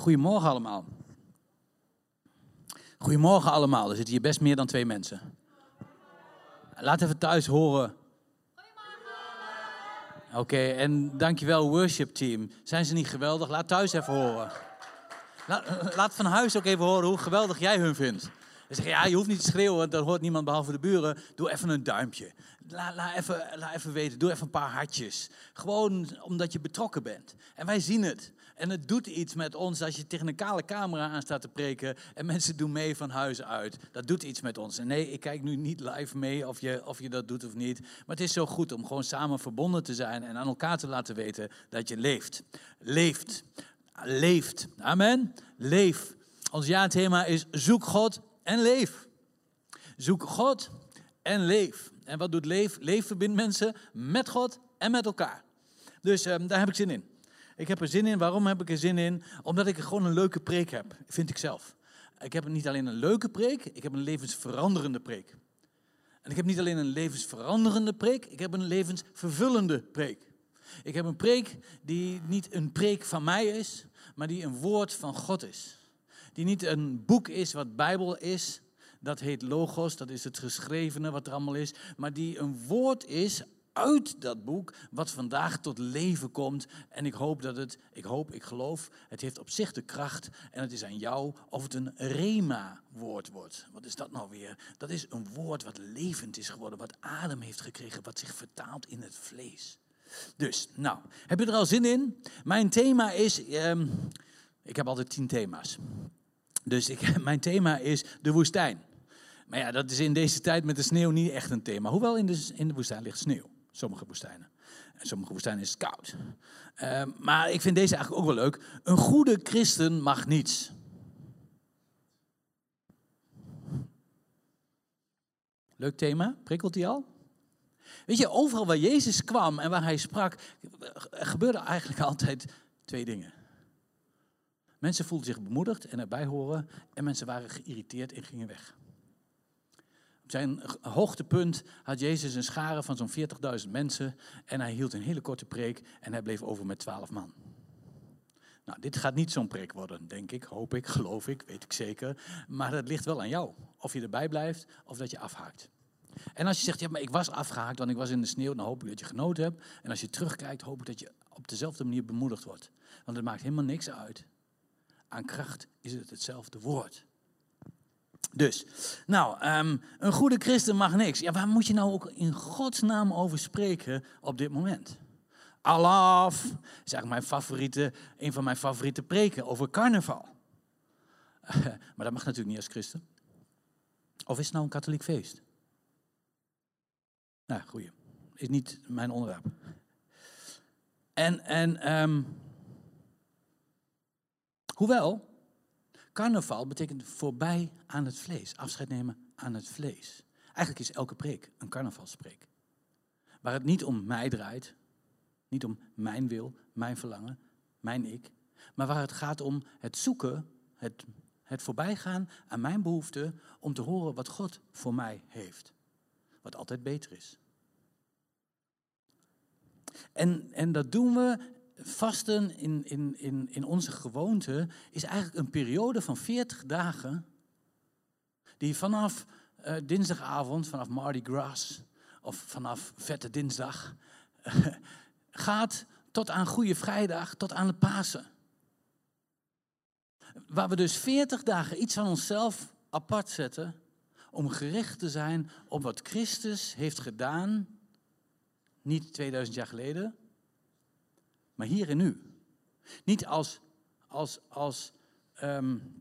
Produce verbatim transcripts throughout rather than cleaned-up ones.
Goedemorgen allemaal. Goedemorgen allemaal. Er zitten hier best meer dan twee mensen. Laat even thuis horen. Oké, okay, en dankjewel worship team. Zijn ze niet geweldig? Laat thuis even horen. Laat, laat van huis ook even horen hoe geweldig jij hun vindt. Dan zeg je, ja, je hoeft niet te schreeuwen, dat hoort niemand behalve de buren. Doe even een duimpje. Laat, laat, even, laat even weten, doe even een paar hartjes. Gewoon omdat je betrokken bent. En wij zien het. En het doet iets met ons als je tegen een kale camera aan staat te preken en mensen doen mee van huis uit. Dat doet iets met ons. En nee, ik kijk nu niet live mee of je, of je dat doet of niet. Maar het is zo goed om gewoon samen verbonden te zijn en aan elkaar te laten weten dat je leeft. Leeft. Leeft. Amen. Leef. Ons jaarthema is zoek God en leef. Zoek God en leef. En wat doet leef? Leef verbindt mensen met God en met elkaar. Dus um, daar heb ik zin in. Ik heb er zin in. Waarom heb ik er zin in? Omdat ik gewoon een leuke preek heb, vind ik zelf. Ik heb niet alleen een leuke preek, ik heb een levensveranderende preek. En ik heb niet alleen een levensveranderende preek, ik heb een levensvervullende preek. Ik heb een preek die niet een preek van mij is, maar die een woord van God is. Die niet een boek is wat Bijbel is, dat heet Logos, dat is het geschrevene wat er allemaal is. Maar die een woord is uit dat boek, wat vandaag tot leven komt. En ik hoop dat het, ik hoop, ik geloof, het heeft op zich de kracht. En het is aan jou of het een rema-woord wordt. Wat is dat nou weer? Dat is een woord wat levend is geworden, wat adem heeft gekregen, wat zich vertaalt in het vlees. Dus, nou, heb je er al zin in? Mijn thema is, um, ik heb altijd tien thema's. Dus ik, mijn thema is de woestijn. Maar ja, dat is in deze tijd met de sneeuw niet echt een thema. Hoewel in de, in de woestijn ligt sneeuw. Sommige woestijnen. En sommige woestijnen is het koud. Uh, maar ik vind deze eigenlijk ook wel leuk. Een goede christen mag niets. Leuk thema. Prikkelt die al? Weet je, overal waar Jezus kwam en waar hij sprak, gebeurde eigenlijk altijd twee dingen. Mensen voelden zich bemoedigd en erbij horen. En mensen waren geïrriteerd en gingen weg. Op zijn hoogtepunt had Jezus een schare van zo'n veertigduizend mensen. En hij hield een hele korte preek en hij bleef over met twaalf man. Nou, dit gaat niet zo'n preek worden, denk ik, hoop ik, geloof ik, weet ik zeker. Maar dat ligt wel aan jou. Of je erbij blijft of dat je afhaakt. En als je zegt, ja, maar ik was afgehaakt, want ik was in de sneeuw, dan hoop ik dat je genoten hebt. En als je terugkijkt, hoop ik dat je op dezelfde manier bemoedigd wordt. Want het maakt helemaal niks uit. Aan kracht is het hetzelfde woord. Dus, nou, um, een goede christen mag niks. Ja, waar moet je nou ook in Gods naam over spreken op dit moment? Alaf, is eigenlijk mijn favoriete, een van mijn favoriete preken over carnaval. Uh, maar dat mag natuurlijk niet als christen. Of is het nou een katholiek feest? Nou, goeie. Is niet mijn onderwerp. En, en um, hoewel, carnaval betekent voorbij aan het vlees. Afscheid nemen aan het vlees. Eigenlijk is elke preek een carnavalspreek. Waar het niet om mij draait. Niet om mijn wil, mijn verlangen, mijn ik. Maar waar het gaat om het zoeken, het, het voorbijgaan aan mijn behoefte. Om te horen wat God voor mij heeft. Wat altijd beter is. En, en dat doen we. Vasten in, in, in, in onze gewoonte is eigenlijk een periode van veertig dagen. Die vanaf uh, dinsdagavond, vanaf Mardi Gras of vanaf Vette Dinsdag uh, gaat tot aan Goede Vrijdag, tot aan de Pasen. Waar we dus veertig dagen iets van onszelf apart zetten om gericht te zijn op wat Christus heeft gedaan. Niet tweeduizend jaar geleden. Maar hier en nu. Niet als, als, als um,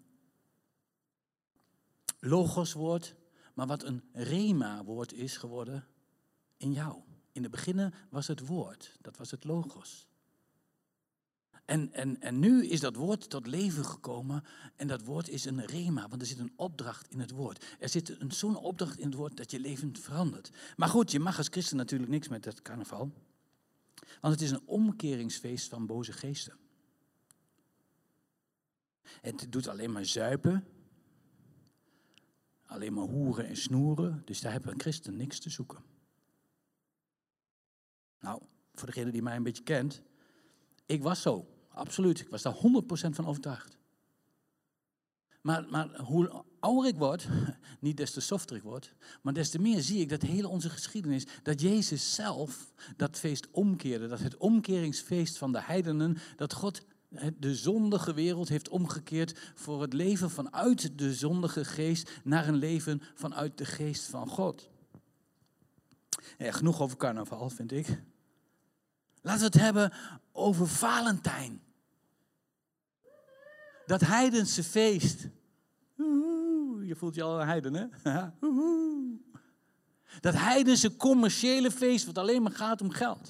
logoswoord, maar wat een rema-woord is geworden in jou. In het begin was het woord, dat was het logos. En, en, en nu is dat woord tot leven gekomen en dat woord is een rema, want er zit een opdracht in het woord. Er zit een, zo'n opdracht in het woord dat je leven verandert. Maar goed, je mag als christen natuurlijk niks met het carnaval. Want het is een omkeringsfeest van boze geesten. Het doet alleen maar zuipen. Alleen maar hoeren en snoeren. Dus daar hebben een christen niks te zoeken. Nou, voor degene die mij een beetje kent. Ik was zo, absoluut. Ik was daar honderd procent van overtuigd. Maar, maar hoe ouder ik word, niet des te softer ik word, maar des te meer zie ik dat hele onze geschiedenis, dat Jezus zelf dat feest omkeerde. Dat het omkeringsfeest van de heidenen, dat God de zondige wereld heeft omgekeerd voor het leven vanuit de zondige geest naar een leven vanuit de geest van God. Ja, genoeg over carnaval, vind ik. Laten we het hebben over Valentijn. Dat heidense feest. Oeh, je voelt je al een heiden, hè? Oeh. Dat heidense commerciële feest wat alleen maar gaat om geld.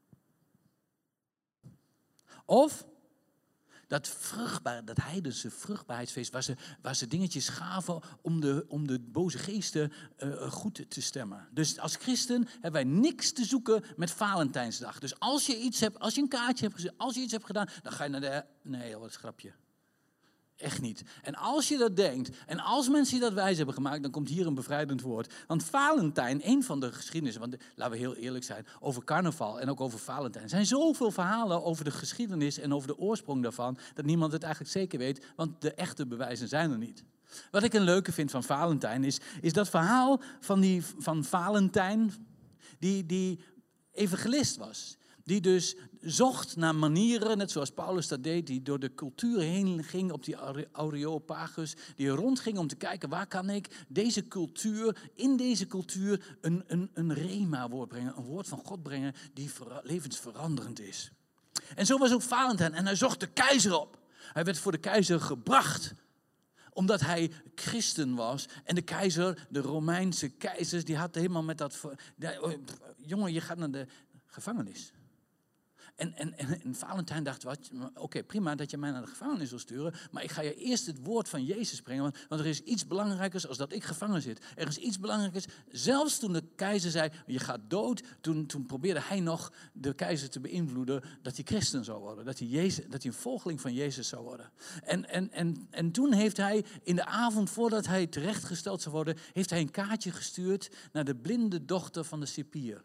Of dat, vruchtbaar, dat heidense vruchtbaarheidsfeest waar ze, waar ze dingetjes gaven om de, om de boze geesten uh, goed te stemmen. Dus als christen hebben wij niks te zoeken met Valentijnsdag. Dus als je iets hebt, als je een kaartje hebt gezet, als je iets hebt gedaan, dan ga je naar de... Nee, wat een grapje. Echt niet. En als je dat denkt, en als mensen dat wijs hebben gemaakt, dan komt hier een bevrijdend woord. Want Valentijn, een van de geschiedenissen, want laten we heel eerlijk zijn, over carnaval en ook over Valentijn. Er zijn zoveel verhalen over de geschiedenis en over de oorsprong daarvan, dat niemand het eigenlijk zeker weet, want de echte bewijzen zijn er niet. Wat ik een leuke vind van Valentijn is, is dat verhaal van, die, van Valentijn, die, die evangelist was. Die dus zocht naar manieren, net zoals Paulus dat deed, die door de cultuur heen ging op die Areopagus, die rondging om te kijken, waar kan ik deze cultuur, in deze cultuur een, een, een rema-woord brengen, een woord van God brengen die ver, levensveranderend is. En zo was ook Valentijn en hij zocht de keizer op. Hij werd voor de keizer gebracht, omdat hij christen was. En de keizer, de Romeinse keizers, die had helemaal met dat... Jongen, je gaat naar de gevangenis. En, en, en, en Valentijn dacht, oké, okay, prima dat je mij naar de gevangenis wil sturen, maar ik ga je eerst het woord van Jezus brengen, want, want er is iets belangrijkers als dat ik gevangen zit. Er is iets belangrijkers. Zelfs toen de keizer zei, je gaat dood, toen, toen probeerde hij nog de keizer te beïnvloeden dat hij christen zou worden, dat hij, Jezus, dat hij een volgeling van Jezus zou worden. En, en, en, en toen heeft hij, in de avond voordat hij terechtgesteld zou worden, heeft hij een kaartje gestuurd naar de blinde dochter van de cipier.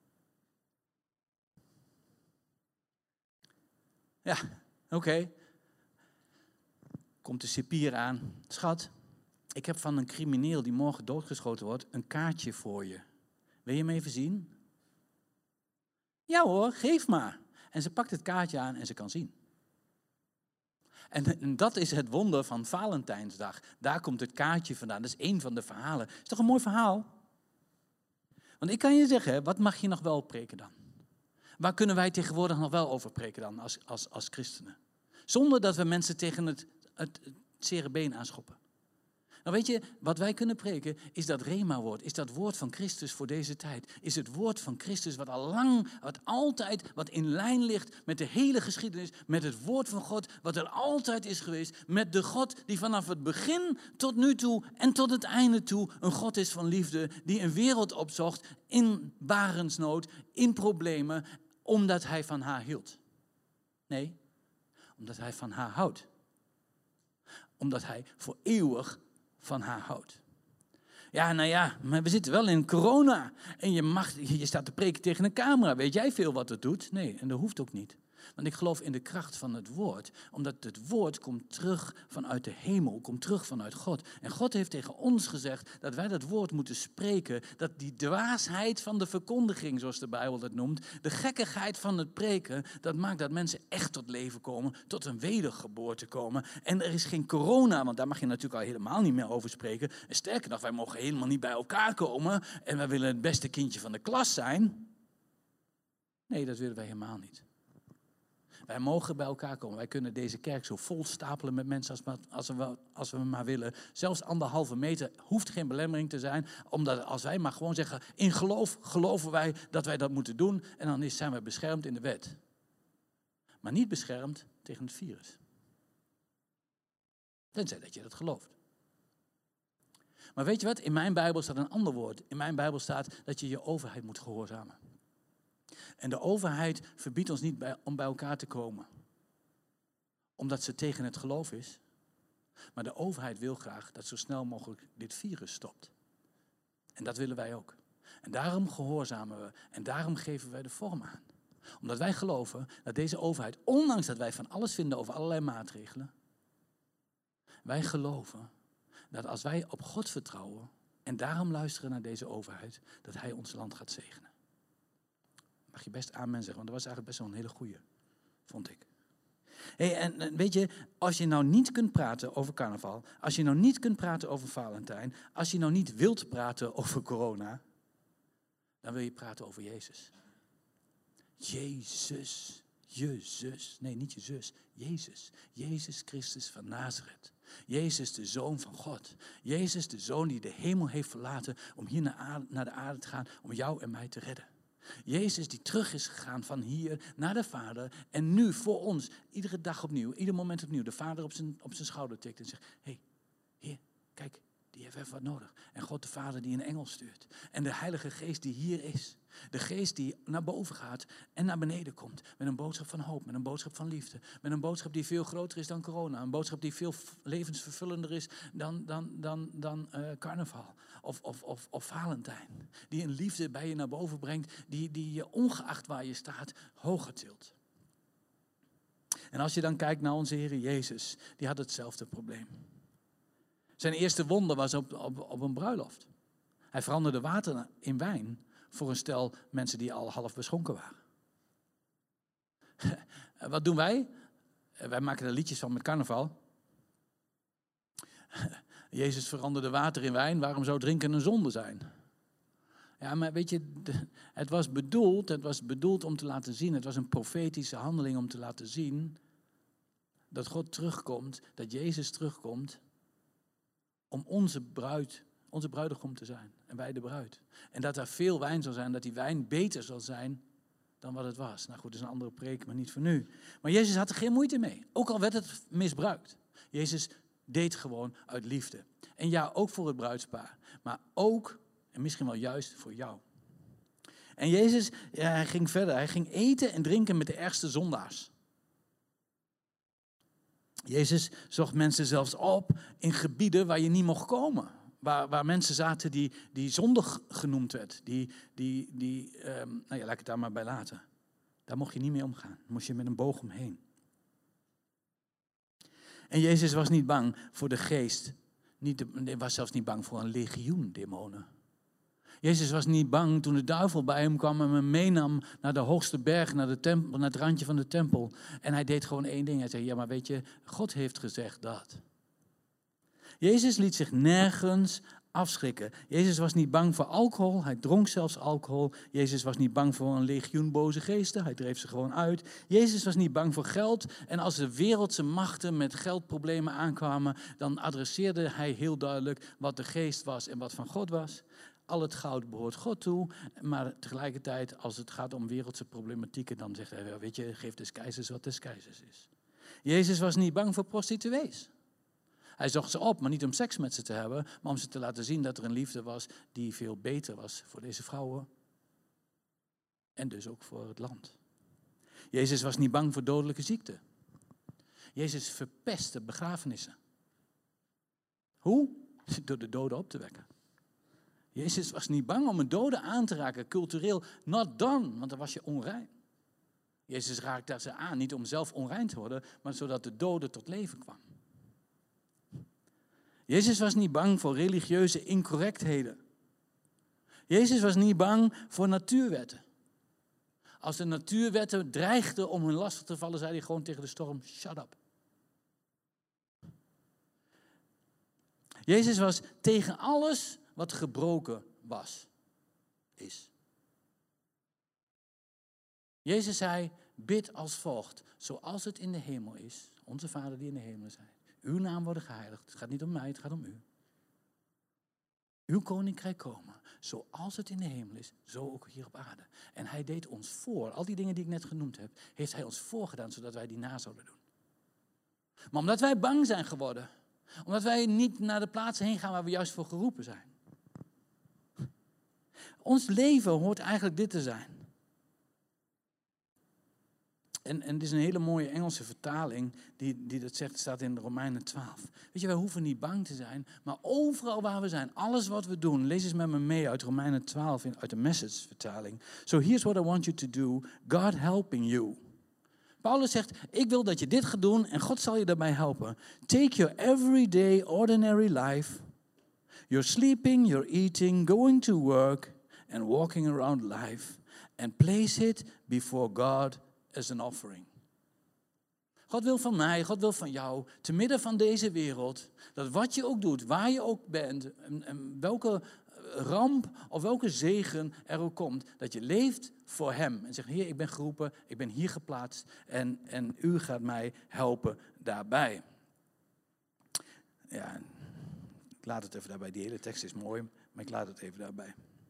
Ja, oké. Okay. Komt de cipier aan. Schat, ik heb van een crimineel die morgen doodgeschoten wordt een kaartje voor je. Wil je hem even zien? Ja hoor, geef maar. En ze pakt het kaartje aan en ze kan zien. En, en dat is het wonder van Valentijnsdag. Daar komt het kaartje vandaan. Dat is één van de verhalen. Is toch een mooi verhaal? Want ik kan je zeggen, wat mag je nog wel preken dan? Waar kunnen wij tegenwoordig nog wel over preken dan als, als, als christenen? Zonder dat we mensen tegen het, het, het zere been aanschoppen. Nou weet je, wat wij kunnen preken is dat Rema-woord, is dat woord van Christus voor deze tijd. Is het woord van Christus wat al lang, wat altijd, wat in lijn ligt met de hele geschiedenis, met het woord van God, wat er altijd is geweest, met de God die vanaf het begin tot nu toe en tot het einde toe een God is van liefde, die een wereld opzocht in barensnood, in problemen, omdat hij van haar hield. Nee, omdat hij van haar houdt. Omdat hij voor eeuwig van haar houdt. Ja, nou ja, maar we zitten wel in corona. En je, mag, je staat te preken tegen een camera. Weet jij veel wat het doet? Nee, en dat hoeft ook niet. Want ik geloof in de kracht van het woord. Omdat het woord komt terug vanuit de hemel. Komt terug vanuit God. En God heeft tegen ons gezegd dat wij dat woord moeten spreken. Dat die dwaasheid van de verkondiging, zoals de Bijbel dat noemt. De gekkigheid van het preken. Dat maakt dat mensen echt tot leven komen. Tot een wedergeboorte komen. En er is geen corona. Want daar mag je natuurlijk al helemaal niet meer over spreken. En sterker nog, wij mogen helemaal niet bij elkaar komen. En wij willen het beste kindje van de klas zijn. Nee, dat willen wij helemaal niet. Wij mogen bij elkaar komen. Wij kunnen deze kerk zo vol stapelen met mensen als we, als we, als we maar willen. Zelfs anderhalve meter hoeft geen belemmering te zijn. Omdat als wij maar gewoon zeggen, in geloof geloven wij dat wij dat moeten doen. En dan is, zijn we beschermd in de wet. Maar niet beschermd tegen het virus. Tenzij dat je dat gelooft. Maar weet je wat? In mijn Bijbel staat een ander woord. In mijn Bijbel staat dat je je overheid moet gehoorzamen. En de overheid verbiedt ons niet bij, om bij elkaar te komen. Omdat ze tegen het geloof is. Maar de overheid wil graag dat zo snel mogelijk dit virus stopt. En dat willen wij ook. En daarom gehoorzamen we. En daarom geven wij de vorm aan. Omdat wij geloven dat deze overheid, ondanks dat wij van alles vinden over allerlei maatregelen, Wij geloven dat als wij op God vertrouwen en daarom luisteren naar deze overheid, dat hij ons land gaat zegenen. Mag je best amen zeggen, want dat was eigenlijk best wel een hele goeie, vond ik. Hey, en, en weet je, als je nou niet kunt praten over carnaval, als je nou niet kunt praten over Valentijn, als je nou niet wilt praten over corona, dan wil je praten over Jezus. Jezus, je zus, nee niet je zus, Jezus. Jezus Christus van Nazareth. Jezus de Zoon van God. Jezus de Zoon die de hemel heeft verlaten om hier naar, aarde, naar de aarde te gaan, om jou en mij te redden. Jezus die terug is gegaan van hier naar de Vader en nu voor ons, iedere dag opnieuw, ieder moment opnieuw, de Vader op zijn, op zijn schouder tikt en zegt, hé, hey, hier, kijk, die heeft even wat nodig. En God de Vader die een engel stuurt. En de Heilige Geest die hier is. De Geest die naar boven gaat en naar beneden komt. Met een boodschap van hoop, met een boodschap van liefde. Met een boodschap die veel groter is dan corona. Een boodschap die veel levensvervullender is dan, dan, dan, dan uh, carnaval. Of, of, of, of Valentijn. Die een liefde bij je naar boven brengt. Die, die je ongeacht waar je staat hoger tilt. En als je dan kijkt naar onze Heer Jezus. Die had hetzelfde probleem. Zijn eerste wonder was op, op, op een bruiloft. Hij veranderde water in wijn voor een stel mensen die al half beschonken waren. Wat doen wij? Wij maken er liedjes van met carnaval. Jezus veranderde water in wijn, waarom zou drinken een zonde zijn? Ja, maar weet je, het was bedoeld, het was bedoeld om te laten zien, het was een profetische handeling om te laten zien dat God terugkomt, dat Jezus terugkomt om onze bruid, onze bruidegom te zijn. En wij de bruid. En dat er veel wijn zal zijn, dat die wijn beter zal zijn dan wat het was. Nou goed, dat is een andere preek, maar niet voor nu. Maar Jezus had er geen moeite mee. Ook al werd het misbruikt. Jezus deed gewoon uit liefde. En ja, ook voor het bruidspaar. Maar ook, en misschien wel juist, voor jou. En Jezus, ja, hij ging verder. Hij ging eten en drinken met de ergste zondaars. Jezus zocht mensen zelfs op in gebieden waar je niet mocht komen. Waar, waar mensen zaten die, die zondig genoemd werd. Die, die, die um, nou ja, laat ik het daar maar bij laten. Daar mocht je niet mee omgaan. Daar moest je met een boog omheen. En Jezus was niet bang voor de geest. Niet de, hij was zelfs niet bang voor een legioen demonen. Jezus was niet bang toen de duivel bij hem kwam en hem meenam naar de hoogste berg, naar, de tempel, naar het randje van de tempel. En hij deed gewoon één ding. Hij zei, ja maar weet je, God heeft gezegd dat. Jezus liet zich nergens afschrikken. Jezus was niet bang voor alcohol, hij dronk zelfs alcohol. Jezus was niet bang voor een legioen boze geesten, hij dreef ze gewoon uit. Jezus was niet bang voor geld en als de wereldse machten met geldproblemen aankwamen, dan adresseerde hij heel duidelijk wat de geest was en wat van God was. Al het goud behoort God toe, maar tegelijkertijd als het gaat om wereldse problematieken, dan zegt hij, weet je, geef des keizers wat des keizers is. Jezus was niet bang voor prostituees. Hij zocht ze op, maar niet om seks met ze te hebben, maar om ze te laten zien dat er een liefde was die veel beter was voor deze vrouwen. En dus ook voor het land. Jezus was niet bang voor dodelijke ziekte. Jezus verpestte begrafenissen. Hoe? Door de doden op te wekken. Jezus was niet bang om een dode aan te raken, cultureel, not done, want dan was je onrein. Jezus raakte ze aan, niet om zelf onrein te worden, maar zodat de dode tot leven kwam. Jezus was niet bang voor religieuze incorrectheden. Jezus was niet bang voor natuurwetten. Als de natuurwetten dreigden om hun lastig te vallen, zei hij gewoon tegen de storm, shut up. Jezus was tegen alles wat gebroken was, is. Jezus zei, bid als volgt, zoals het in de hemel is, onze Vader die in de hemel is. Uw naam worden geheiligd. Het gaat niet om mij, het gaat om u. Uw koninkrijk komen. Zoals het in de hemel is, zo ook hier op aarde. En hij deed ons voor. Al die dingen die ik net genoemd heb, heeft hij ons voorgedaan, zodat wij die na zouden doen. Maar omdat wij bang zijn geworden. Omdat wij niet naar de plaatsen heen gaan waar we juist voor geroepen zijn. Ons leven hoort eigenlijk dit te zijn. En, en dit is een hele mooie Engelse vertaling die, die dat zegt, het staat in Romeinen twaalf. Weet je, wij hoeven niet bang te zijn, maar overal waar we zijn, alles wat we doen, lees eens met me mee uit Romeinen twaalf, in, uit de Message vertaling. So here's what I want you to do, God helping you. Paulus zegt, ik wil dat je dit gaat doen en God zal je daarbij helpen. Take your everyday, ordinary life. You're sleeping, you're eating, going to work and walking around life. And place it before God as an offering. God wil van mij, God wil van jou, te midden van deze wereld, dat wat je ook doet, waar je ook bent, en, en welke ramp of welke zegen er ook komt, dat je leeft voor hem. En zegt, Heer, ik ben geroepen, ik ben hier geplaatst en, en u gaat mij helpen daarbij. Ja, ik laat het even daarbij. Die hele tekst is mooi, maar ik laat het even daarbij.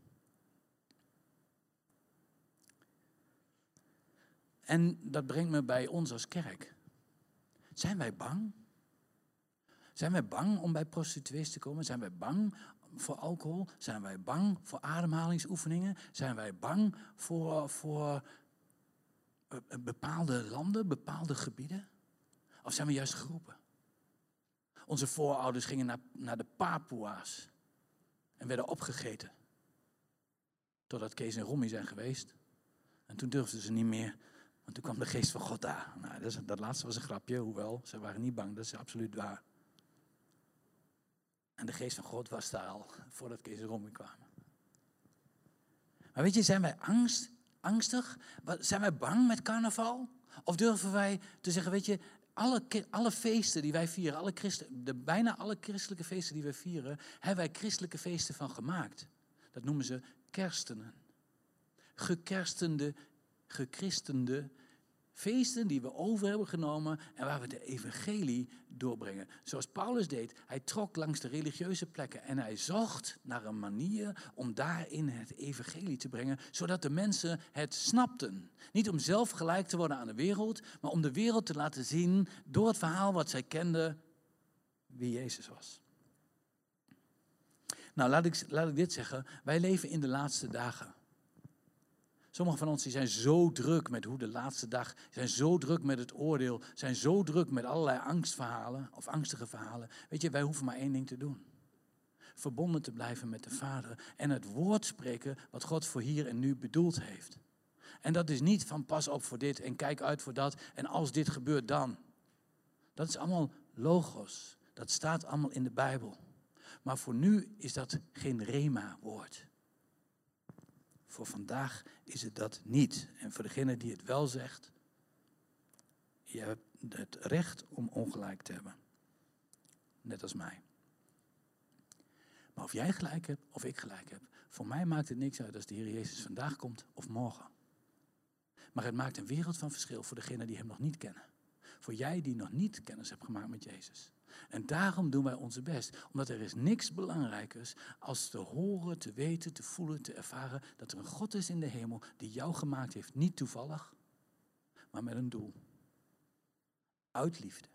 En dat brengt me bij ons als kerk. Zijn wij bang? Zijn wij bang om bij prostituees te komen? Zijn wij bang voor alcohol? Zijn wij bang voor ademhalingsoefeningen? Zijn wij bang voor, voor bepaalde landen, bepaalde gebieden? Of zijn we juist geroepen? Onze voorouders gingen naar, naar de Papua's en werden opgegeten. Totdat Kees en Rommie zijn geweest. En toen durfden ze niet meer. Want toen kwam de geest van God daar. Nou, dat, is, dat laatste was een grapje, hoewel ze waren niet bang. Dat is absoluut waar. En de geest van God was daar al, voordat Kees en Rommie kwamen. Maar weet je, zijn wij angst, angstig? Zijn wij bang met carnaval? Of durven wij te zeggen, weet je, alle, alle feesten die wij vieren, alle christen, de, bijna alle christelijke feesten die wij vieren, hebben wij christelijke feesten van gemaakt. Dat noemen ze kerstenen. Gekerstende gechristende feesten die we over hebben genomen en waar we de evangelie doorbrengen. Zoals Paulus deed, hij trok langs de religieuze plekken en hij zocht naar een manier om daarin het evangelie te brengen, zodat de mensen het snapten. Niet om zelf gelijk te worden aan de wereld, maar om de wereld te laten zien door het verhaal wat zij kenden wie Jezus was. Nou, laat ik, laat ik dit zeggen, wij leven in de laatste dagen. Sommigen van ons die zijn zo druk met hoe de laatste dag, zijn zo druk met het oordeel, zijn zo druk met allerlei angstverhalen of angstige verhalen. Weet je, wij hoeven maar één ding te doen. Verbonden te blijven met de Vader en het woord spreken wat God voor hier en nu bedoeld heeft. En dat is niet van pas op voor dit en kijk uit voor dat en als dit gebeurt dan. Dat is allemaal logos, dat staat allemaal in de Bijbel. Maar voor nu is dat geen rema-woord. Voor vandaag is het dat niet. En voor degene die het wel zegt, je hebt het recht om ongelijk te hebben. Net als mij. Maar of jij gelijk hebt of ik gelijk heb, voor mij maakt het niks uit als de Heer Jezus vandaag komt of morgen. Maar het maakt een wereld van verschil voor degenen die hem nog niet kennen. Voor jij die nog niet kennis hebt gemaakt met Jezus. En daarom doen wij onze best. Omdat er is niks belangrijkers als te horen, te weten, te voelen, te ervaren dat er een God is in de hemel die jou gemaakt heeft. Niet toevallig, maar met een doel. Uit liefde.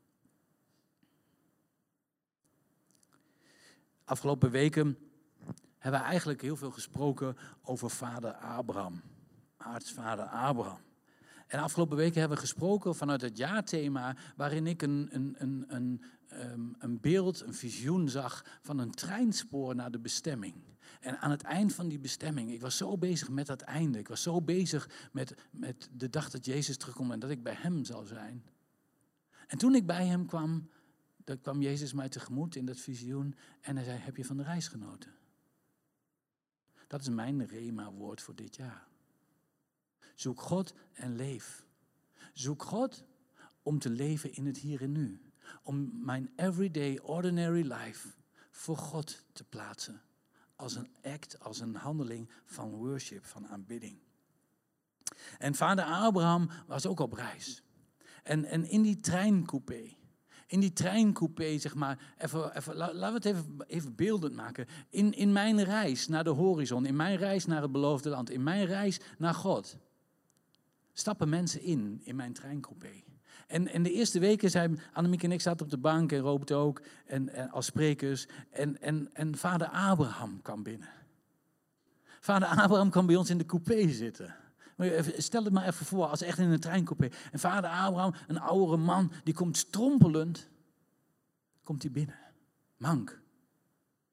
Afgelopen weken hebben we eigenlijk heel veel gesproken over vader Abraham. Aartsvader Abraham. En afgelopen weken hebben we gesproken vanuit het jaarthema, waarin ik een, een, een, een, um, een beeld, een visioen zag van een treinspoor naar de bestemming. En aan het eind van die bestemming, ik was zo bezig met dat einde, ik was zo bezig met, met de dag dat Jezus terugkomt en dat ik bij hem zal zijn. En toen ik bij hem kwam, dan kwam Jezus mij tegemoet in dat visioen en hij zei, heb je van de reis genoten? Dat is mijn rema-woord voor dit jaar. Zoek God en leef. Zoek God om te leven in het hier en nu. Om mijn everyday, ordinary life voor God te plaatsen. Als een act, als een handeling van worship, van aanbidding. En vader Abraham was ook op reis. En, en in die treincoupé, in die treincoupé, zeg maar, even, even, laten we het even, even beeldend maken. In, in mijn reis naar de horizon, in mijn reis naar het beloofde land, in mijn reis naar God. Stappen mensen in, in mijn treincoupé. En, en de eerste weken zijn Annemiek en ik zaten op de bank en Robert ook, en, en als sprekers. En, en, en vader Abraham kwam binnen. Vader Abraham kwam bij ons in de coupé zitten. Stel het maar even voor, als echt in een treincoupé. En vader Abraham, een oudere man, die komt strompelend, komt hij binnen. Mank.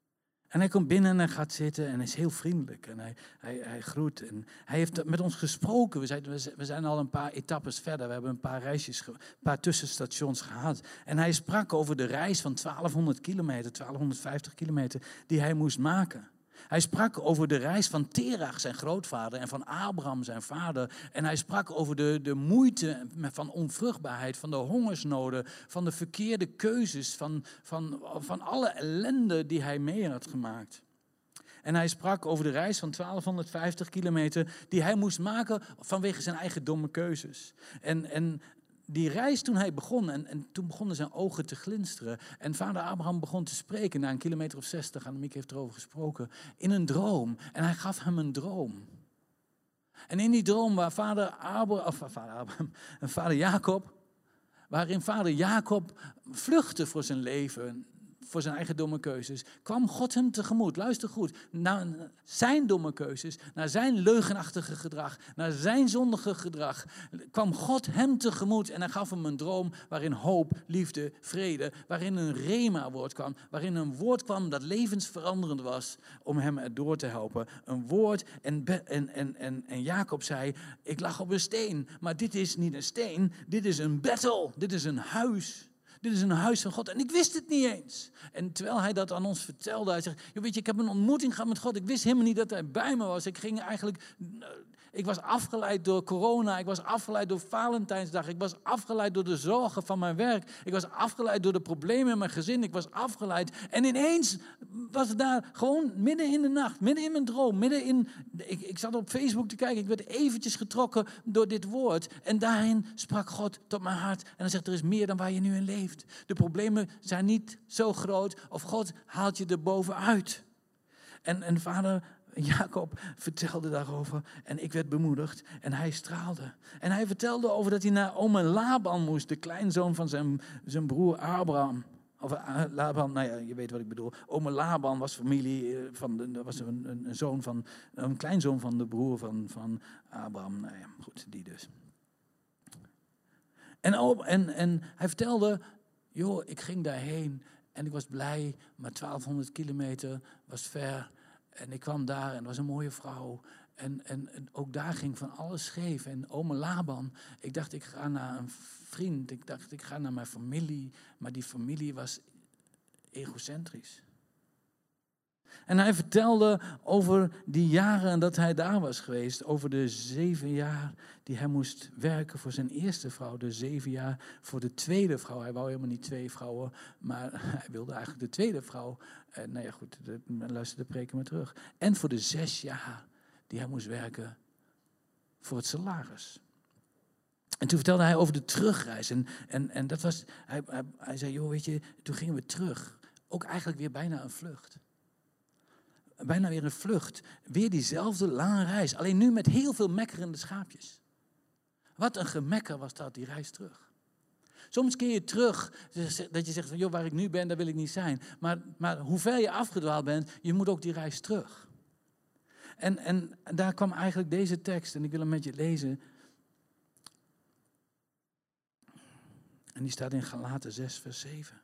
En hij komt binnen en hij gaat zitten en hij is heel vriendelijk. En hij, hij, hij groet. En hij heeft met ons gesproken. We zijn, we zijn al een paar etappes verder. We hebben een paar reisjes, een paar tussenstations gehad. En hij sprak over de reis van twaalfhonderd kilometer, twaalfhonderdvijftig kilometer, die hij moest maken. Hij sprak over de reis van Terach, zijn grootvader, en van Abraham, zijn vader. En hij sprak over de, de moeite van onvruchtbaarheid, van de hongersnoden, van de verkeerde keuzes, van, van, van alle ellende die hij mee had gemaakt. En hij sprak over de reis van twaalfhonderdvijftig kilometer die hij moest maken vanwege zijn eigen domme keuzes. En... en Die reis toen hij begon, en, en toen begonnen zijn ogen te glinsteren. En vader Abraham begon te spreken na een kilometer of zestig, Annemiek heeft erover gesproken, in een droom. En hij gaf hem een droom. En in die droom waar vader Abraham, of vader Abraham, vader Jacob, waarin vader Jacob vluchtte voor zijn leven, voor zijn eigen domme keuzes, kwam God hem tegemoet. Luister goed, naar zijn domme keuzes, naar zijn leugenachtige gedrag, naar zijn zondige gedrag, kwam God hem tegemoet en hij gaf hem een droom waarin hoop, liefde, vrede, waarin een rema-woord kwam, waarin een woord kwam dat levensveranderend was om hem erdoor te helpen. Een woord en, en, en, en, en Jacob zei, ik lag op een steen, maar dit is niet een steen, dit is een battle, dit is een huis. Dit is een huis van God. En ik wist het niet eens. En terwijl hij dat aan ons vertelde, hij zegt, weet je, ik heb een ontmoeting gehad met God. Ik wist helemaal niet dat hij bij me was. Ik ging eigenlijk, ik was afgeleid door corona. Ik was afgeleid door Valentijnsdag. Ik was afgeleid door de zorgen van mijn werk. Ik was afgeleid door de problemen in mijn gezin. Ik was afgeleid. En ineens was het daar gewoon midden in de nacht, midden in mijn droom, midden in, ik, ik zat op Facebook te kijken. Ik werd eventjes getrokken door dit woord. En daarin sprak God tot mijn hart. En hij zegt, er is meer dan waar je nu in leeft. De problemen zijn niet zo groot of God haalt je er bovenuit. En, en vader Jacob vertelde daarover en ik werd bemoedigd en hij straalde. En hij vertelde over dat hij naar ome Laban moest, de kleinzoon van zijn, zijn broer Abraham. Of uh, Laban, nou ja, je weet wat ik bedoel. Ome Laban was familie van de, was een, een, een zoon van, een kleinzoon van de broer van, van Abraham. Nou ja, goed, die dus. En, en, en hij vertelde, joh, ik ging daarheen en ik was blij, maar twaalfhonderd kilometer was ver. En ik kwam daar en er was een mooie vrouw. En, en, en ook daar ging van alles scheef. En ome Laban, ik dacht ik ga naar een vriend, ik dacht ik ga naar mijn familie. Maar die familie was egocentrisch. En hij vertelde over die jaren dat hij daar was geweest. Over de zeven jaar die hij moest werken voor zijn eerste vrouw. De zeven jaar voor de tweede vrouw. Hij wou helemaal niet twee vrouwen, maar hij wilde eigenlijk de tweede vrouw. En nou ja, goed, de, luister de preken maar terug. En voor de zes jaar die hij moest werken voor het salaris. En toen vertelde hij over de terugreis. En, en, en dat was, hij, hij, hij zei, joh, weet je, toen gingen we terug. Ook eigenlijk weer bijna een vlucht. Bijna weer een vlucht. Weer diezelfde lange reis. Alleen nu met heel veel mekkerende schaapjes. Wat een gemekker was dat, die reis terug. Soms keer je terug, dat je zegt van, joh, waar ik nu ben, daar wil ik niet zijn. Maar, maar hoe ver je afgedwaald bent, je moet ook die reis terug. En, en daar kwam eigenlijk deze tekst, en ik wil hem met je lezen. En die staat in Galaten zes, vers zeven.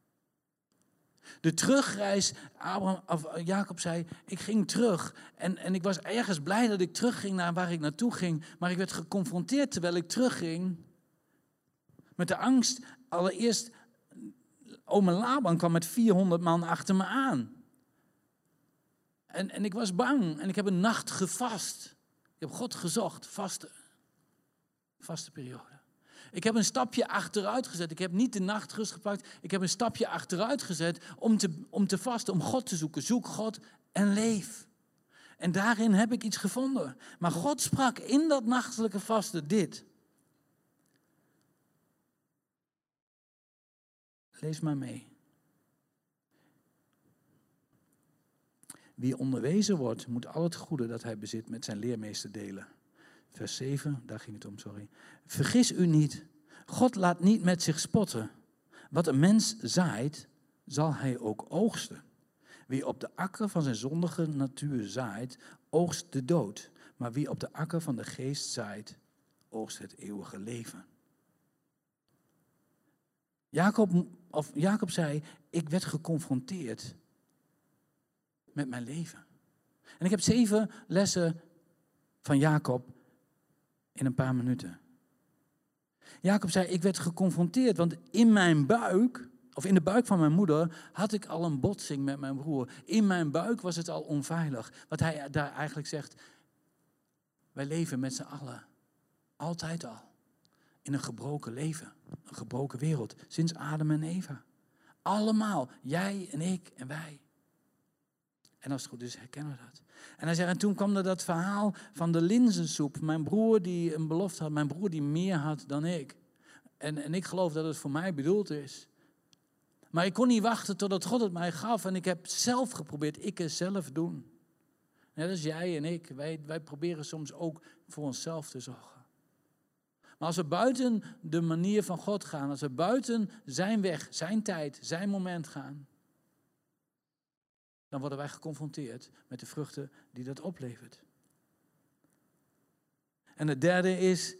De terugreis, Abraham, of Jacob zei, ik ging terug en, en ik was ergens blij dat ik terugging naar waar ik naartoe ging. Maar ik werd geconfronteerd terwijl ik terugging met de angst. Allereerst, ome Laban kwam met vierhonderd man achter me aan. En, en ik was bang en ik heb een nacht gevast. Ik heb God gezocht, vaste, vaste periode. Ik heb een stapje achteruit gezet. Ik heb niet de nachtrust gepakt. Ik heb een stapje achteruit gezet om te, om te vasten, om God te zoeken. Zoek God en leef. En daarin heb ik iets gevonden. Maar God sprak in dat nachtelijke vasten dit. Lees maar mee. Wie onderwezen wordt, moet al het goede dat hij bezit met zijn leermeester delen. Vers zeven, daar ging het om, sorry. Vergis u niet, God laat niet met zich spotten. Wat een mens zaait, zal hij ook oogsten. Wie op de akker van zijn zondige natuur zaait, oogst de dood. Maar wie op de akker van de geest zaait, oogst het eeuwige leven. Jacob, of Jacob zei, ik werd geconfronteerd met mijn leven. En ik heb zeven lessen van Jacob in een paar minuten. Jacob zei, ik werd geconfronteerd, want in mijn buik, of in de buik van mijn moeder, had ik al een botsing met mijn broer. In mijn buik was het al onveilig. Wat hij daar eigenlijk zegt, wij leven met z'n allen, altijd al, in een gebroken leven, een gebroken wereld, sinds Adam en Eva. Allemaal, jij en ik en wij. En als het goed is, herkennen we dat. En hij zegt, en toen kwam er dat verhaal van de linzensoep. Mijn broer die een belofte had, mijn broer die meer had dan ik. En, en ik geloof dat het voor mij bedoeld is. Maar ik kon niet wachten totdat God het mij gaf. En ik heb zelf geprobeerd, ik het zelf doen. Net als jij en ik, wij, wij proberen soms ook voor onszelf te zorgen. Maar als we buiten de manier van God gaan, als we buiten zijn weg, zijn tijd, zijn moment gaan, dan worden wij geconfronteerd met de vruchten die dat oplevert. En het derde is,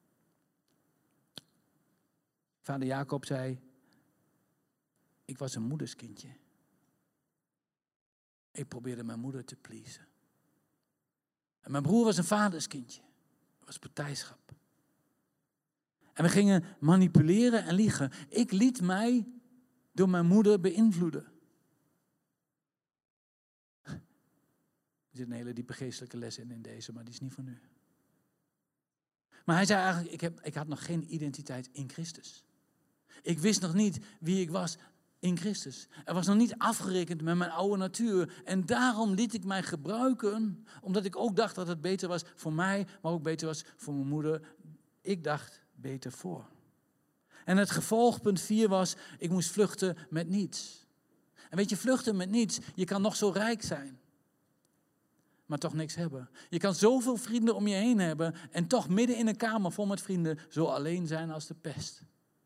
vader Jacob zei, ik was een moederskindje. Ik probeerde mijn moeder te pleasen. En mijn broer was een vaderskindje. Dat was partijschap. En we gingen manipuleren en liegen. Ik liet mij door mijn moeder beïnvloeden. Er zit een hele diepe geestelijke les in, in deze, maar die is niet voor nu. Maar hij zei eigenlijk, ik, heb, ik had nog geen identiteit in Christus. Ik wist nog niet wie ik was in Christus. Er was nog niet afgerekend met mijn oude natuur. En daarom liet ik mij gebruiken, omdat ik ook dacht dat het beter was voor mij, maar ook beter was voor mijn moeder. Ik dacht beter voor. En het gevolg, punt vier, was, ik moest vluchten met niets. En weet je, vluchten met niets, je kan nog zo rijk zijn, maar toch niks hebben. Je kan zoveel vrienden om je heen hebben en toch midden in een kamer vol met vrienden zo alleen zijn als de pest.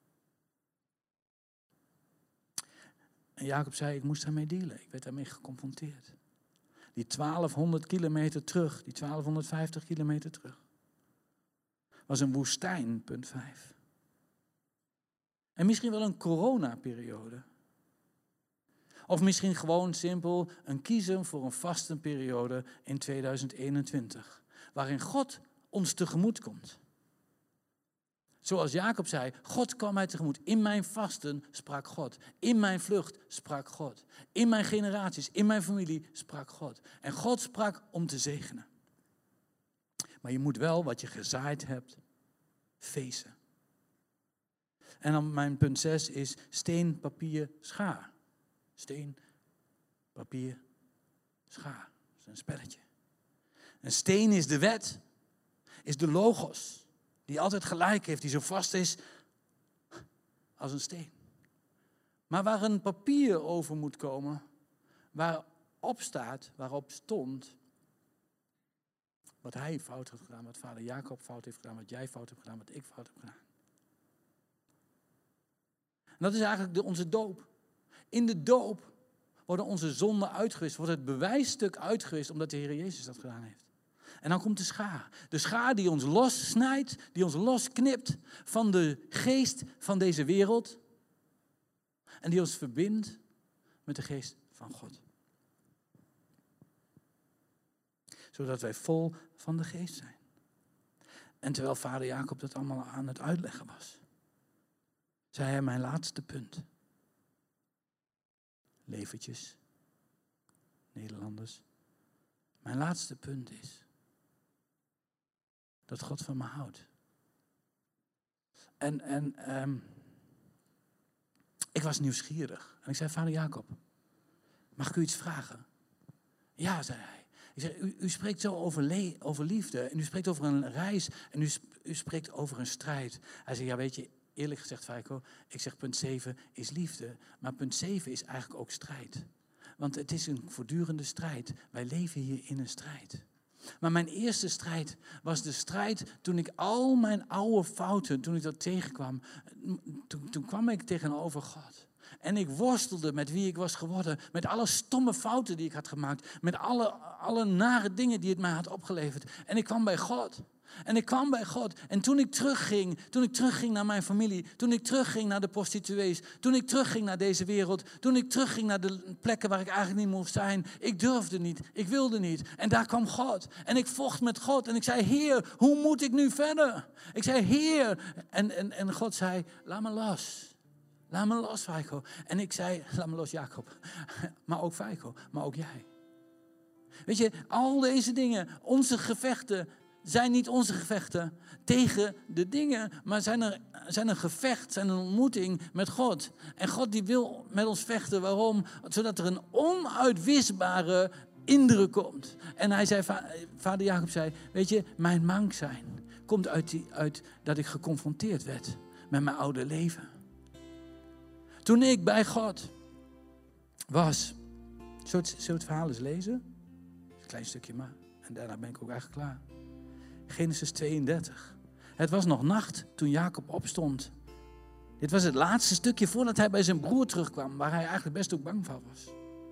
En Jacob zei, ik moest daarmee dealen. Ik werd daarmee geconfronteerd. Die twaalfhonderd kilometer terug, die twaalfhonderdvijftig kilometer terug, was een woestijn, punt vijf. En misschien wel een coronaperiode. Of misschien gewoon simpel een kiezen voor een vastenperiode in tweeduizend eenentwintig. Waarin God ons tegemoet komt. Zoals Jacob zei, God kwam mij tegemoet. In mijn vasten sprak God. In mijn vlucht sprak God. In mijn generaties, in mijn familie sprak God. En God sprak om te zegenen. Maar je moet wel wat je gezaaid hebt, feesten. En dan mijn punt zes is steen, papier, schaar. Steen, papier, schaar. Dat is een spelletje. Een steen is de wet, is de logos. Die altijd gelijk heeft, die zo vast is als een steen. Maar waar een papier over moet komen, waarop staat, waarop stond, wat hij fout heeft gedaan, wat vader Jacob fout heeft gedaan, wat jij fout hebt gedaan, wat ik fout heb gedaan. En dat is eigenlijk de, onze doop. In de doop worden onze zonden uitgewist, wordt het bewijsstuk uitgewist omdat de Heer Jezus dat gedaan heeft. En dan komt de schaar. De schaar die ons lossnijdt, die ons losknipt van de geest van deze wereld. En die ons verbindt met de geest van God. Zodat wij vol van de geest zijn. En terwijl vader Jacob dat allemaal aan het uitleggen was, zei hij mijn laatste punt. Levertjes, Nederlanders. Mijn laatste punt is dat God van me houdt. En, en um, ik was nieuwsgierig. En ik zei, vader Jacob, mag ik u iets vragen? Ja, zei hij. Ik zei, u, u spreekt zo over, le- over liefde. En u spreekt over een reis. En u, sp- u spreekt over een strijd. Hij zei, ja weet je, eerlijk gezegd Feiko, ik zeg punt zeven is liefde. Maar punt zeven is eigenlijk ook strijd. Want het is een voortdurende strijd. Wij leven hier in een strijd. Maar mijn eerste strijd was de strijd toen ik al mijn oude fouten, toen ik dat tegenkwam, toen, toen kwam ik tegenover God. En ik worstelde met wie ik was geworden, met alle stomme fouten die ik had gemaakt, met alle, alle nare dingen die het mij had opgeleverd. En ik kwam bij God. En ik kwam bij God. En toen ik terugging, toen ik terugging naar mijn familie, toen ik terugging naar de prostituees, toen ik terugging naar deze wereld, toen ik terugging naar de plekken waar ik eigenlijk niet moest zijn, ik durfde niet, ik wilde niet. En daar kwam God. En ik vocht met God en ik zei, Heer, hoe moet ik nu verder? Ik zei, Heer. En, en, en God zei, laat me los. Laat me los, Feiko. En ik zei, laat me los, Jacob. Maar ook Feiko, maar ook jij. Weet je, al deze dingen, onze gevechten, zijn niet onze gevechten tegen de dingen, maar zijn er, zijn een gevecht, zijn een ontmoeting met God. En God die wil met ons vechten. Waarom? Zodat er een onuitwisbare indruk komt. En hij zei, vader Jacob zei, weet je, mijn mank zijn komt uit, die, uit dat ik geconfronteerd werd met mijn oude leven. Toen ik bij God was, zullen we het verhaal eens lezen? Een klein stukje maar. En daarna ben ik ook eigenlijk klaar. Genesis tweeëndertig. Het was nog nacht toen Jacob opstond. Dit was het laatste stukje voordat hij bij zijn broer terugkwam, waar hij eigenlijk best ook bang van was.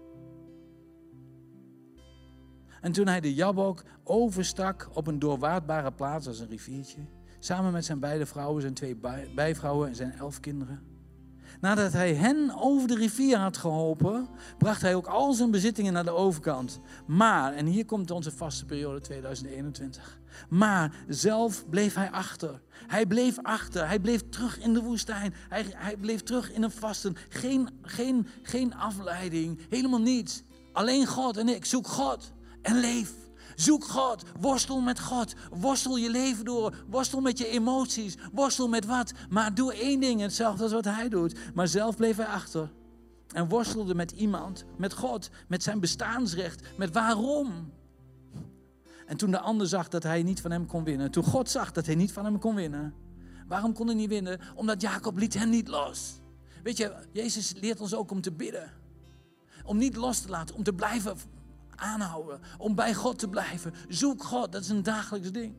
En toen hij de Jabok overstak op een doorwaadbare plaats als een riviertje, samen met zijn beide vrouwen, zijn twee bijvrouwen en zijn elf kinderen. Nadat hij hen over de rivier had geholpen, bracht hij ook al zijn bezittingen naar de overkant. Maar, en hier komt onze vaste periode tweeduizend eenentwintig. Maar zelf bleef hij achter. Hij bleef achter. Hij bleef terug in de woestijn. Hij, hij bleef terug in een vasten. Geen, geen, geen afleiding. Helemaal niets. Alleen God en ik. Zoek God en leef. Zoek God, worstel met God, worstel je leven door, worstel met je emoties, worstel met wat. Maar doe één ding, hetzelfde als wat hij doet. Maar zelf bleef hij achter en worstelde met iemand, met God, met zijn bestaansrecht, met waarom. En toen de ander zag dat hij niet van hem kon winnen, toen God zag dat hij niet van hem kon winnen. Waarom kon hij niet winnen? Omdat Jacob liet hem niet los. Weet je, Jezus leert ons ook om te bidden. Om niet los te laten, om te blijven aanhouden, om bij God te blijven. Zoek God, dat is een dagelijks ding.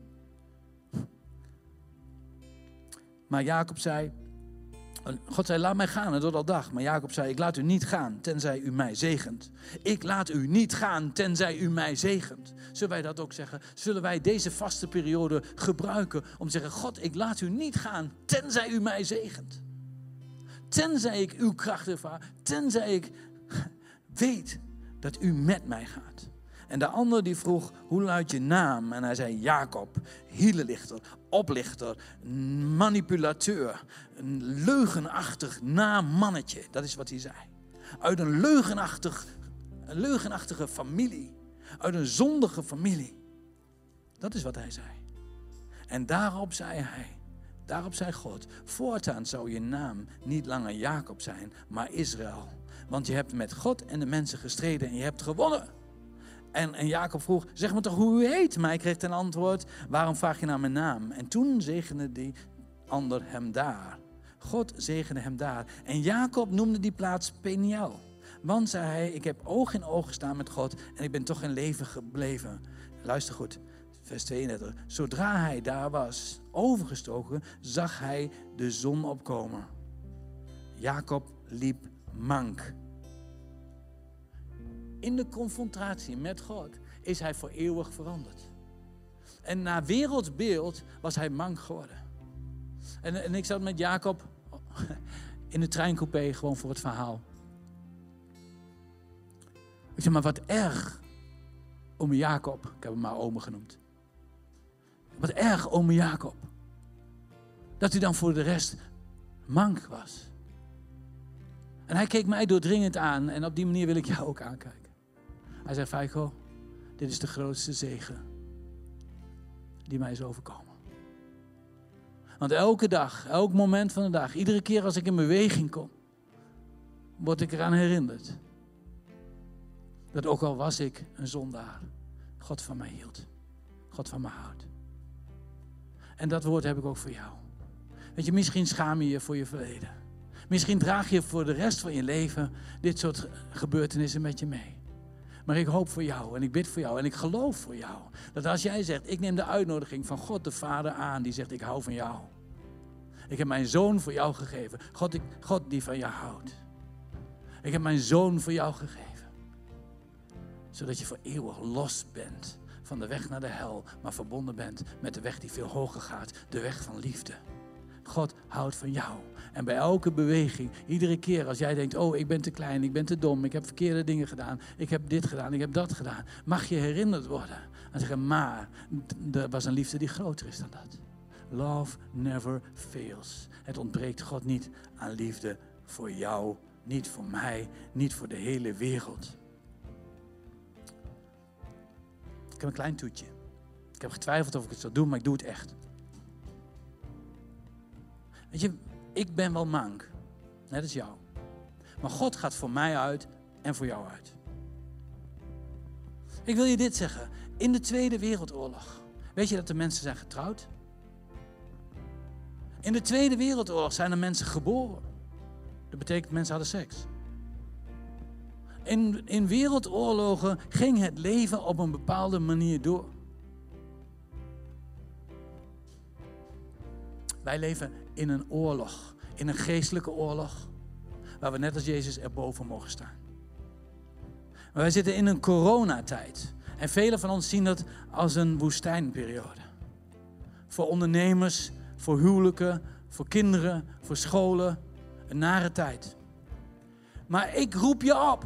Maar Jacob zei, God zei, laat mij gaan, door al dag. Maar Jacob zei, ik laat u niet gaan, tenzij u mij zegent. Ik laat u niet gaan, tenzij u mij zegent. Zullen wij dat ook zeggen? Zullen wij deze vaste periode gebruiken om te zeggen, God, ik laat u niet gaan, tenzij u mij zegent. Tenzij ik uw kracht ervaar, tenzij ik weet dat u met mij gaat. En de ander die vroeg, hoe luidt je naam? En hij zei, Jacob, hielenlichter, oplichter, manipulateur, een leugenachtig namannetje. Dat is wat hij zei. Uit een leugenachtig, een leugenachtige familie. Uit een zondige familie. Dat is wat hij zei. En daarop zei hij, daarop zei God, voortaan zou je naam niet langer Jacob zijn, maar Israël. Want je hebt met God en de mensen gestreden en je hebt gewonnen. En, en Jacob vroeg, zeg me toch hoe u heet? Maar hij kreeg ten antwoord, waarom vraag je naar mijn naam? En toen zegende die ander hem daar. God zegende hem daar. En Jacob noemde die plaats Peniel. Want, zei hij, ik heb oog in oog gestaan met God en ik ben toch in leven gebleven. Luister goed, vers tweeëndertig. Zodra hij daar was, overgestoken, zag hij de zon opkomen. Jacob liep mank. In de confrontatie met God is hij voor eeuwig veranderd. En naar werelds beeld was hij mank geworden. En, en ik zat met Jacob in de treincoupé gewoon voor het verhaal. Ik zeg maar, wat erg, ome Jacob. Ik heb hem maar ome genoemd. Wat erg, ome Jacob. Dat hij dan voor de rest mank was. En hij keek mij doordringend aan en op die manier wil ik jou ook aankijken. Hij zei, Feiko, dit is de grootste zegen die mij is overkomen. Want elke dag, elk moment van de dag, iedere keer als ik in beweging kom, word ik eraan herinnerd. Dat ook al was ik een zondaar, God van mij hield. God van mij houdt. En dat woord heb ik ook voor jou. Weet je, misschien schaam je je voor je verleden. Misschien draag je voor de rest van je leven dit soort gebeurtenissen met je mee. Maar ik hoop voor jou en ik bid voor jou en ik geloof voor jou. Dat als jij zegt, ik neem de uitnodiging van God de Vader aan. Die zegt, ik hou van jou. Ik heb mijn zoon voor jou gegeven. God, ik, God die van jou houdt. Ik heb mijn zoon voor jou gegeven. Zodat je voor eeuwig los bent van de weg naar de hel, maar verbonden bent met de weg die veel hoger gaat, de weg van liefde. God houdt van jou. En bij elke beweging, iedere keer als jij denkt, oh, ik ben te klein, ik ben te dom, ik heb verkeerde dingen gedaan, ik heb dit gedaan, ik heb dat gedaan, mag je herinnerd worden. En zeggen, maar er was een liefde die groter is dan dat. Love never fails. Het ontbreekt God niet aan liefde voor jou, niet voor mij, niet voor de hele wereld. Ik heb een klein toetje. Ik heb getwijfeld of ik het zou doen, maar ik doe het echt. Weet je, ik ben wel mank, net als jou. Maar God gaat voor mij uit en voor jou uit. Ik wil je dit zeggen. In de Tweede Wereldoorlog, weet je dat er mensen zijn getrouwd? In de Tweede Wereldoorlog zijn er mensen geboren. Dat betekent mensen hadden seks. In, in wereldoorlogen ging het leven op een bepaalde manier door. Wij leven in een oorlog, in een geestelijke oorlog, waar we net als Jezus erboven mogen staan. Maar wij zitten in een coronatijd. En velen van ons zien dat als een woestijnperiode. Voor ondernemers, voor huwelijken, voor kinderen, voor scholen. Een nare tijd. Maar ik roep je op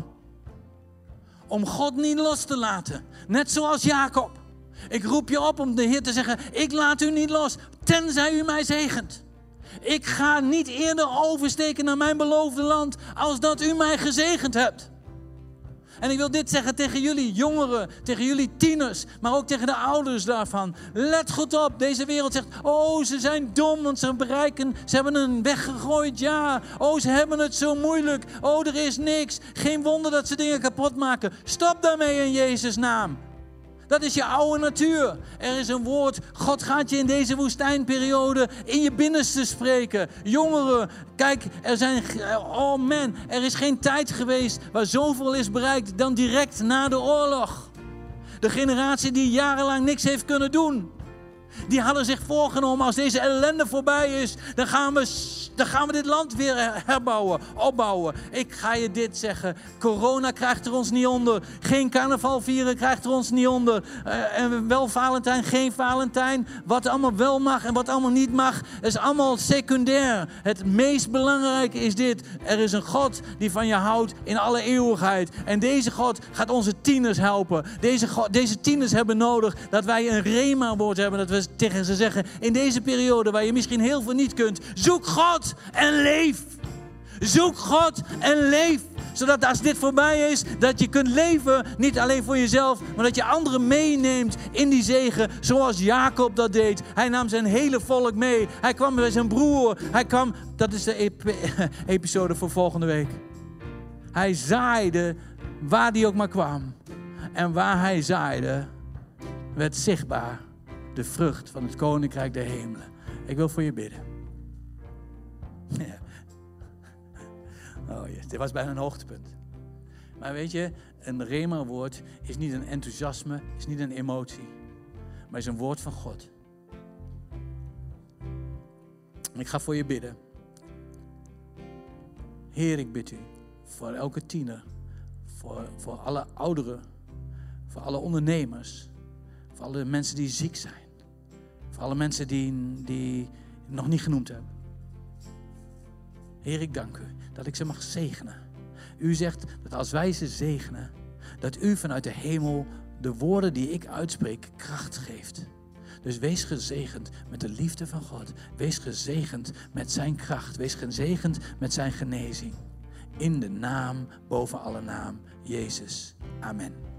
om God niet los te laten. Net zoals Jacob. Ik roep je op om de Heer te zeggen, ik laat u niet los, tenzij u mij zegent. Ik ga niet eerder oversteken naar mijn beloofde land, als dat u mij gezegend hebt. En ik wil dit zeggen tegen jullie jongeren, tegen jullie tieners, maar ook tegen de ouders daarvan. Let goed op, deze wereld zegt, oh ze zijn dom, want ze bereiken, ze hebben een weg gegooid, ja. Oh ze hebben het zo moeilijk, oh er is niks. Geen wonder dat ze dingen kapot maken. Stop daarmee in Jezus' naam. Dat is je oude natuur. Er is een woord. God gaat je in deze woestijnperiode in je binnenste spreken. Jongeren, kijk, er zijn, oh man, er is geen tijd geweest waar zoveel is bereikt dan direct na de oorlog. De generatie die jarenlang niks heeft kunnen doen. Die hadden zich voorgenomen, als deze ellende voorbij is, dan gaan we, dan gaan we dit land weer herbouwen, opbouwen. Ik ga je dit zeggen, corona krijgt er ons niet onder. Geen carnaval vieren krijgt er ons niet onder. Uh, en wel Valentijn, geen Valentijn. Wat allemaal wel mag en wat allemaal niet mag, is allemaal secundair. Het meest belangrijke is dit. Er is een God die van je houdt in alle eeuwigheid. En deze God gaat onze tieners helpen. Deze, God, deze tieners hebben nodig dat wij een rema-woord hebben, dat we tegen ze zeggen, in deze periode waar je misschien heel veel niet kunt, zoek God en leef. Zoek God en leef. Zodat als dit voorbij is, dat je kunt leven, niet alleen voor jezelf, maar dat je anderen meeneemt in die zegen, zoals Jacob dat deed. Hij nam zijn hele volk mee. Hij kwam bij zijn broer. Hij kwam, dat is de ep- episode voor volgende week. Hij zaaide waar hij ook maar kwam. En waar hij zaaide, werd zichtbaar de vrucht van het koninkrijk der hemelen. Ik wil voor je bidden. Ja. Oh yes, dit was bijna een hoogtepunt. Maar weet je, een rema-woord is niet een enthousiasme, is niet een emotie, maar is een woord van God. Ik ga voor je bidden. Heer, ik bid u voor elke tiener, voor, voor alle ouderen, voor alle ondernemers, voor alle mensen die ziek zijn. Voor alle mensen die, die nog niet genoemd hebben. Heer, ik dank u dat ik ze mag zegenen. U zegt dat als wij ze zegenen, dat u vanuit de hemel de woorden die ik uitspreek kracht geeft. Dus wees gezegend met de liefde van God. Wees gezegend met zijn kracht. Wees gezegend met zijn genezing. In de naam boven alle naam, Jezus. Amen.